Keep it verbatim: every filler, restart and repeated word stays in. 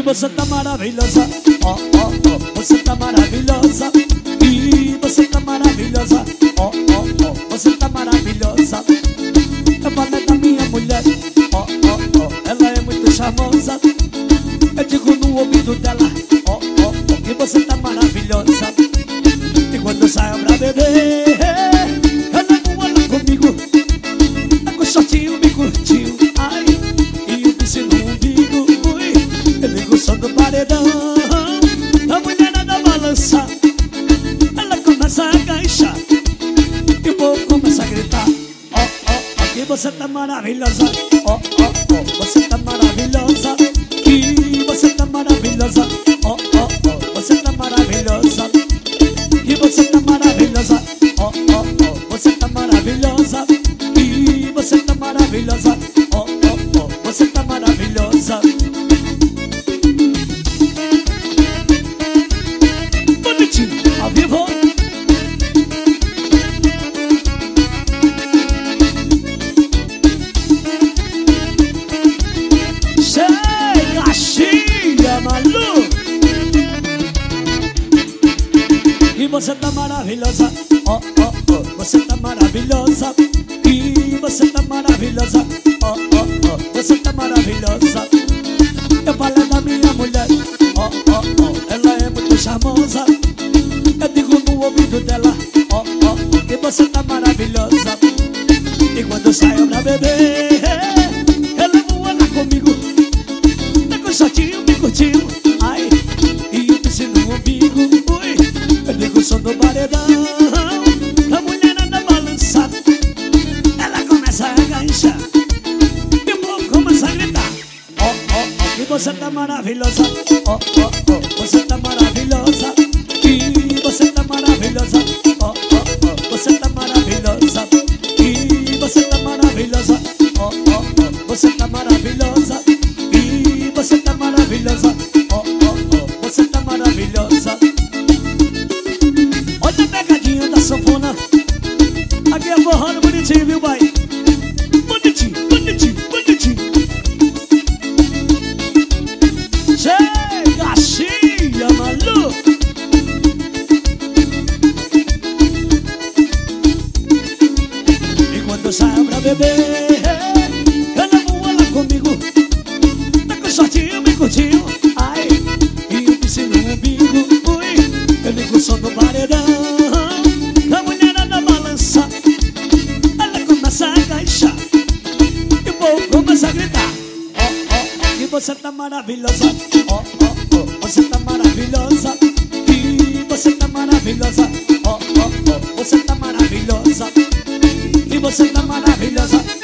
você tá maravilhosa, ó, ó, ó, você tá maravilhosa. E você tá maravilhosa, ó, ó, ó, você tá maravilhosa. Eu falei da minha mulher, ó, ó, ó, ela é muito charmosa. Eu digo no ouvido dela, ó, ó, ó, que você tá maravilhosa. E quando eu saio pra beber, eu levo ela comigo. Tá com shortinho, me curtiu, ai, e o piercing no umbigo, ui. Eu ligo o som do paredão, a mulherada balança. Ela começa a agachar e o povo começa a gritar, ó, ó, ó, que você tá maravilhosa, ó, ó, ó, você tá maravilhosa. Que você tá maravilhosa, ó, ó, ó, você tá maravilhosa. Que você tá maravilhosa, ó, ó, ó, você tá maravilhosa. Que você tá maravilhosa, ó, ó, ó, você tá maravilhosa. Bonitinho, ao vivo. Chega, chia, Malu. E você tá maravilhosa, ó, ó, ó, você tá maravilhosa. E você tá maravilhosa, ó, ó, ó, você tá maravilhosa. Eu falei da minha mulher, ó, ó, ó, ela é muito charmosa. Eu digo no ouvido dela, ó, ó, ó, que você tá maravilhosa. E quando eu saio pra beber, eu levo ela comigo. Tá com shortinho, me curtiu, ai, e o piercing no umbigo, ui. Eu ligo o som do paredão, a mulherada balança. Ela começa a agachar e o povo começa a gritar, ó, ó, ó, que você tá maravilhosa, ó, ó, ó, você tá maravilhosa. Que você tá maravilhosa, ó, ó, ó, você tá maravilhosa. Que você tá maravilhosa, ó, ó, ó, você tá maravilhosa. E você tá maravilhosa, ó, ó, ó, você tá maravilhosa. Olha a pegadinha da sanfona. Aqui é forrando bonitinho, viu, pai? Bonitinho, bonitinho, bonitinho. Chega, chia, Malu. E quando eu saio pra beber, eu levo ela comigo. Tá com shortinho, me curtiu, ai, e o piercing no umbigo, ui. Eu ligo o som do paredão, a mulherada balança. Ela começa a agachar e o povo começa a gritar, ó, ó, ó, que você tá maravilhosa, ó, ó, ó, você tá maravilhosa. Que você tá maravilhosa, ó, ó, ó, você tá maravilhosa. Que você tá maravilhosa.